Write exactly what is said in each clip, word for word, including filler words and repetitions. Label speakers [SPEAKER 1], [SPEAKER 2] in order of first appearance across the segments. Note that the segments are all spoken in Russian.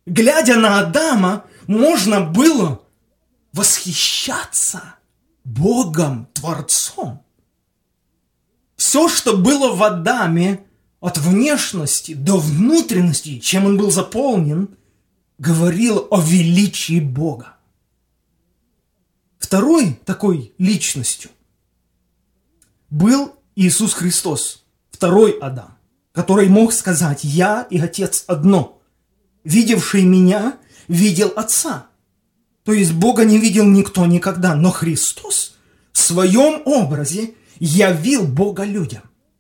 [SPEAKER 1] Глядя на Адама, можно было восхищаться Богом, Творцом. Все, что было в Адаме, от внешности до внутренности, чем он был заполнен, говорило о величии Бога. Второй такой личностью был Иисус Христос, второй Адам, который мог сказать: «Я и Отец одно. Видевший меня, видел Отца». То есть Бога не видел никто никогда, но Христос в своем образе явил Бога людям.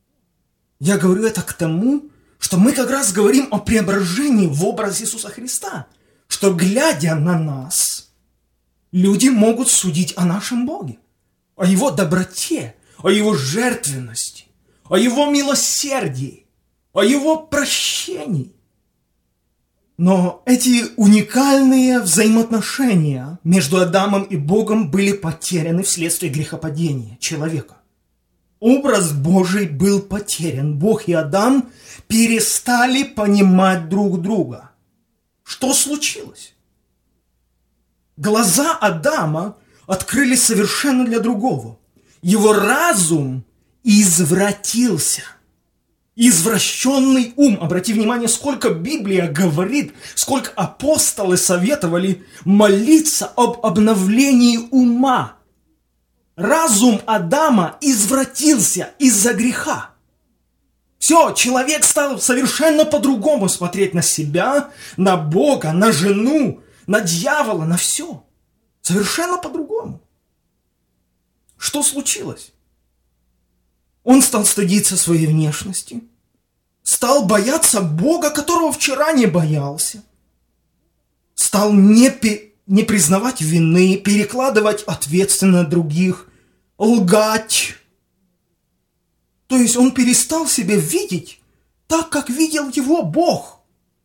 [SPEAKER 1] Я говорю это к тому, что мы как раз говорим о преображении в образ Иисуса Христа, что, глядя на нас, люди могут судить о нашем Боге, о Его доброте, о Его жертвенности, о Его милосердии, о Его прощении. Но эти уникальные взаимоотношения между Адамом и Богом были потеряны вследствие грехопадения человека. Образ Божий был потерян. Бог и Адам перестали понимать друг друга. Что случилось? Глаза Адама открылись совершенно для другого. Его разум извратился. Извращенный ум. Обрати внимание, сколько Библия говорит, сколько апостолы советовали молиться об обновлении ума. Разум Адама извратился из-за греха. Все, человек стал совершенно по-другому смотреть на себя, на Бога, на жену, на дьявола, на все. Совершенно по-другому. Что случилось? Он стал стыдиться своей внешности, стал бояться Бога, которого вчера не боялся, стал не, пи- не признавать вины, перекладывать ответственность на других, лгать. То есть он перестал себя видеть так, как видел его Бог.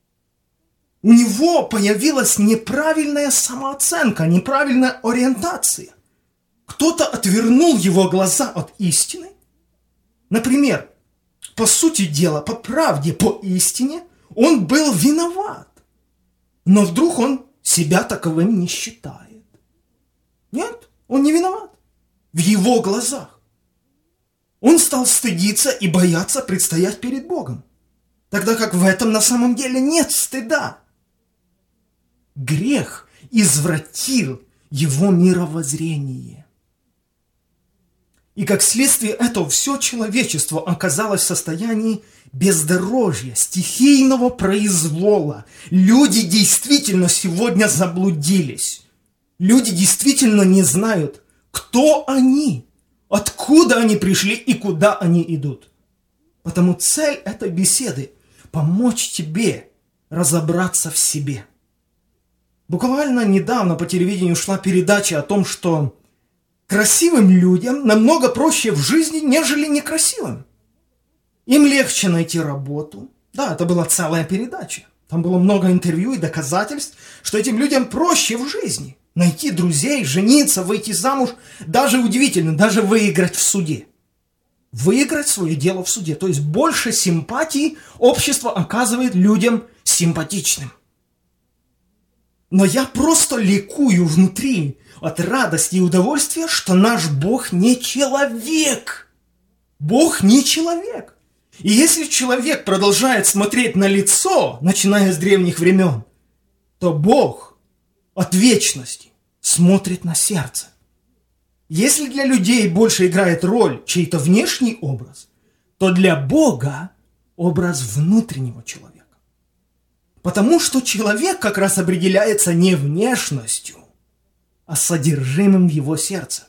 [SPEAKER 1] У него появилась неправильная самооценка, неправильная ориентация. Кто-то отвернул его глаза от истины. Например, по сути дела, по правде, по истине, он был виноват. Но вдруг он себя таковым не считает. Нет, он не виноват. В его глазах. Он стал стыдиться и бояться предстоять перед Богом. Тогда как в этом на самом деле нет стыда. Грех извратил его мировоззрение. И как следствие этого все человечество оказалось в состоянии бездорожья, стихийного произвола. Люди действительно сегодня заблудились. Люди действительно не знают, кто они, откуда они пришли и куда они идут. Потому цель этой беседы – помочь тебе разобраться в себе. Буквально недавно по телевидению шла передача о том, что красивым людям намного проще в жизни, нежели некрасивым. Им легче найти работу. Да, это была целая передача. Там было много интервью и доказательств, что этим людям проще в жизни найти друзей, жениться, выйти замуж. Даже удивительно, даже выиграть в суде. Выиграть свое дело в суде. То есть больше симпатии общество оказывает людям симпатичным. Но я просто ликую внутри от радости и удовольствия, что наш Бог не человек. Бог не человек. И если человек продолжает смотреть на лицо, начиная с древних времен, то Бог от вечности смотрит на сердце. Если для людей больше играет роль чей-то внешний образ, то для Бога образ внутреннего человека. Потому что человек как раз определяется не внешностью, а содержимым его сердца.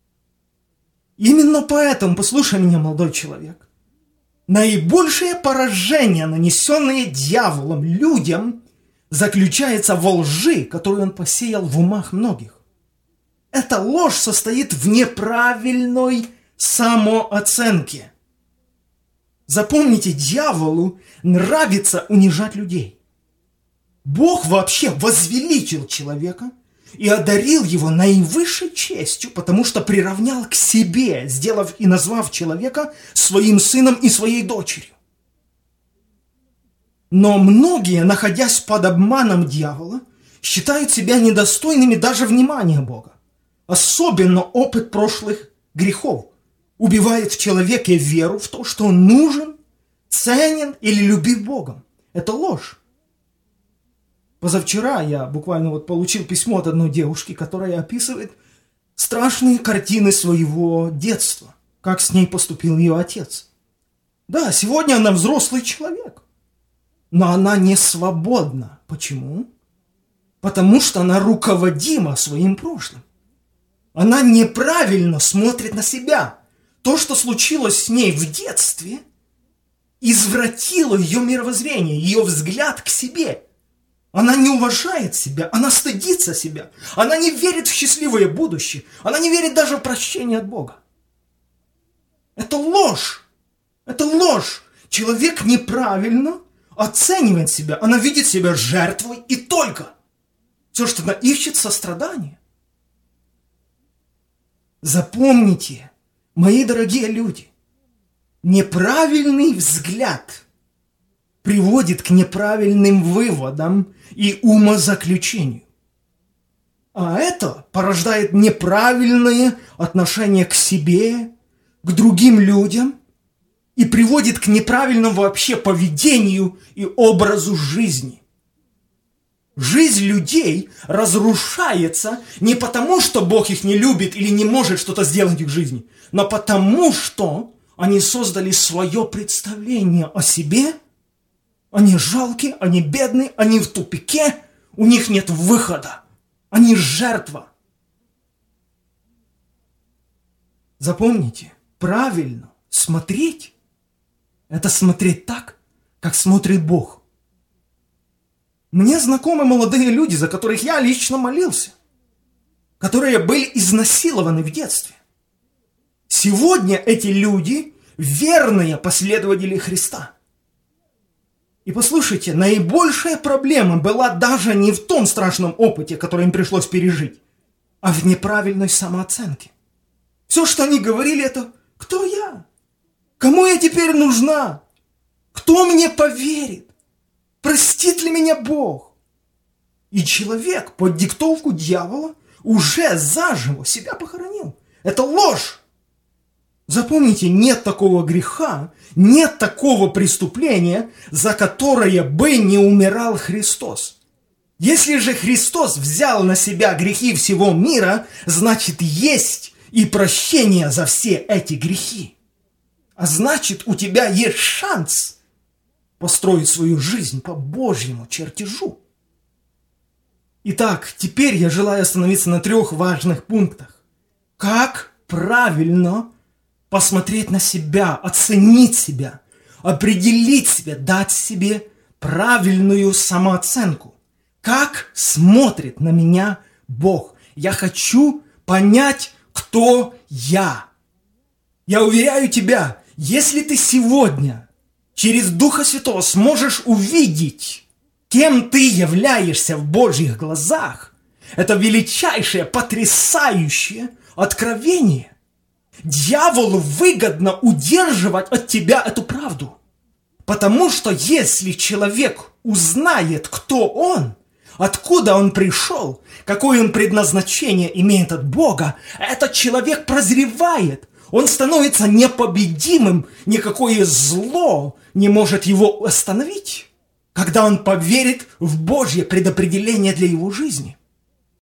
[SPEAKER 1] Именно поэтому, послушай меня, молодой человек, наибольшее поражение, нанесенное дьяволом людям, заключается во лжи, которую он посеял в умах многих. Эта ложь состоит в неправильной самооценке. Запомните, дьяволу нравится унижать людей. Бог вообще возвеличил человека и одарил его наивысшей честью, потому что приравнял к себе, сделав и назвав человека своим сыном и своей дочерью. Но многие, находясь под обманом дьявола, считают себя недостойными даже внимания Бога. Особенно опыт прошлых грехов убивает в человеке веру в то, что он нужен, ценен или любим Богом. Это ложь. Позавчера я буквально вот получил письмо от одной девушки, которая описывает страшные картины своего детства, как с ней поступил ее отец. Да, сегодня она взрослый человек, но она не свободна. Почему? Потому что она руководима своим прошлым. Она неправильно смотрит на себя. То, что случилось с ней в детстве, извратило ее мировоззрение, ее взгляд к себе. Она не уважает себя, она стыдится себя, она не верит в счастливое будущее, она не верит даже в прощение от Бога. Это ложь, это ложь. Человек неправильно оценивает себя, она видит себя жертвой и только. Все, что она ищет, сострадание. Запомните, мои дорогие люди, неправильный взгляд приводит к неправильным выводам и умозаключению. А это порождает неправильное отношение к себе, к другим людям и приводит к неправильному вообще поведению и образу жизни. Жизнь людей разрушается не потому, что Бог их не любит или не может что-то сделать в их жизни, но потому, что они создали свое представление о себе. Они жалкие, они бедные, они в тупике, у них нет выхода. Они жертва. Запомните, правильно смотреть – это смотреть так, как смотрит Бог. Мне знакомы молодые люди, за которых я лично молился, которые были изнасилованы в детстве. Сегодня эти люди – верные последователи Христа. И послушайте, наибольшая проблема была даже не в том страшном опыте, который им пришлось пережить, а в неправильной самооценке. Все, что они говорили, это «Кто я? Кому я теперь нужна? Кто мне поверит? Простит ли меня Бог?» И человек под диктовку дьявола уже заживо себя похоронил. Это ложь. Запомните, нет такого греха, нет такого преступления, за которое бы не умирал Христос. Если же Христос взял на себя грехи всего мира, значит, есть и прощение за все эти грехи. А значит, у тебя есть шанс построить свою жизнь по Божьему чертежу. Итак, теперь я желаю остановиться на трех важных пунктах. Как правильно посмотреть на себя, оценить себя, определить себя, дать себе правильную самооценку. Как смотрит на меня Бог? Я хочу понять, кто я. Я уверяю тебя, если ты сегодня через Духа Святого сможешь увидеть, кем ты являешься в Божьих глазах, это величайшее, потрясающее откровение. Дьяволу выгодно удерживать от тебя эту правду. Потому что если человек узнает, кто он, откуда он пришел, какое он предназначение имеет от Бога, этот человек прозревает. Он становится непобедимым, никакое зло не может его остановить, когда он поверит в Божье предопределение для его жизни.